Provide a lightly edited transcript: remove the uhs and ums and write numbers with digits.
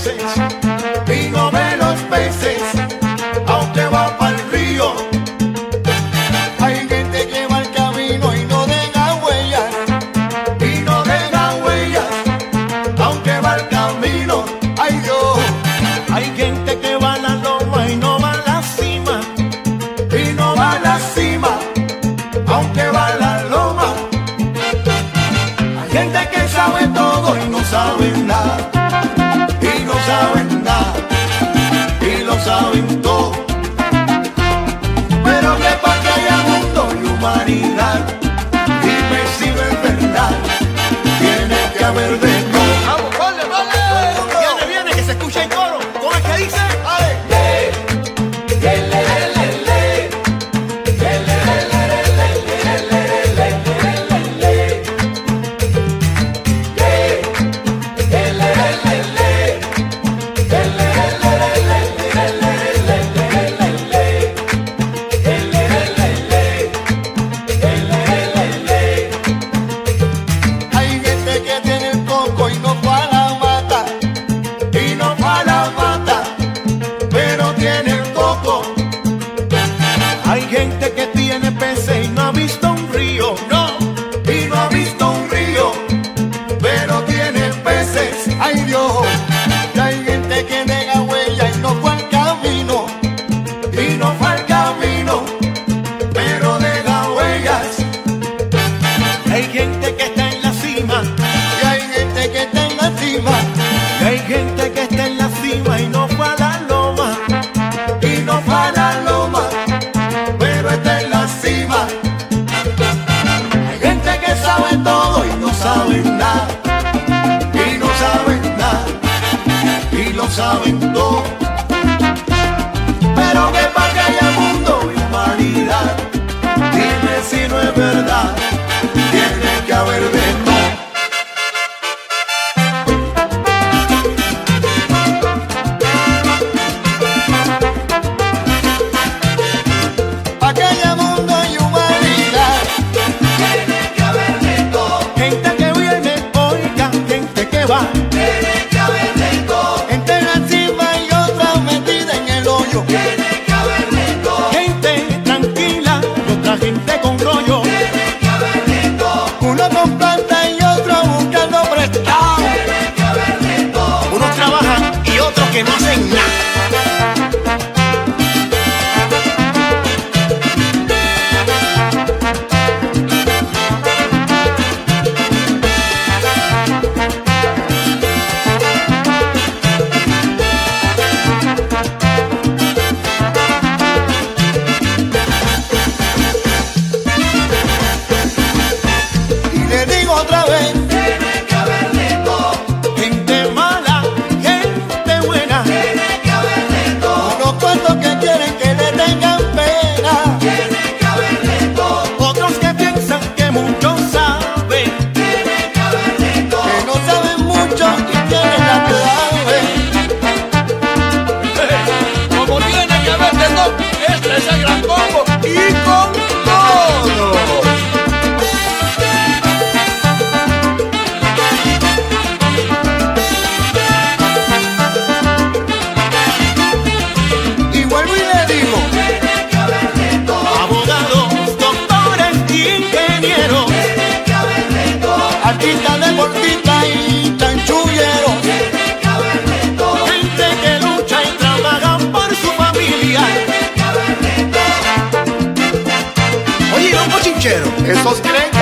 peces y no ve los peces, aunque va para el río. Hay gente que va al camino y no deja huellas, y no deja huellas, aunque va al camino. Ay Dios. Hay gente que va a la loma y no va a la cima, y no va a la cima, aunque va a la loma. Hay gente que sabe todo y no sabe nada, y no saben nada, y lo saben todo. Pero que para que haya mundo y humanidad, dime si no es verdad, tiene que haber de todo. Vamos, ponle, ponle. Viene, que se escucha el coro. ¿Cómo es que dice? Hay gente que tiene el coco y no fue a la mata, y no fue a la mata, pero tiene el coco. Hay gente que tiene peces y no ha visto un río, no, y no ha visto un río, pero tiene peces. Ay Dios. Y hay gente que deja huella y no fue al camino, y no fue al camino, pero deja huellas. Hay gente que está en la cima, y hay gente que está en la cima, y hay gente que está en la cima y no fue a la loma, y no fue a la loma, pero está en la cima. Hay gente que sabe todo y no sabe nada, y no saben nada, y lo saben todo. Pero que para que haya mundo y humanidad, dime si no es verdad, tiene que haber de todo. Pa' que haya mundo y humanidad, tiene que haber de todo. Gente que viene, oiga, gente que va, tiene que haber de todo. Gente en la cima y otra metida en el hoyo, tiene que haber de todo. Gente tranquila y otra gente con rollo, tiene que haber de todo. Uno con plata y otro buscando prestado, tiene que haber de todo. Unos trabajan y otros que no hacen nada. Y le digo otra vez, tiene que haber de todo. Gente mala, gente buena, tiene que haber de todo. Unos cuantos que quieren que le tengan pena, tiene que haber de todo. Otros que piensan que mucho saben, tiene que haber de todo. Que no saben mucho y tienen la clave. Como tiene que haber de todo, este es el gran combo y con todo. Y vuelvo y le digo, tiene que haber de todo. Abogados, doctores y ingenieros, Tiene que haber de todo. Artistas, deportistas y chanchulleros, tiene que haber de todo. gente que lucha y trabaja por su familia. Tiene que haber de todo. Oye, los bochincheros, Esos creen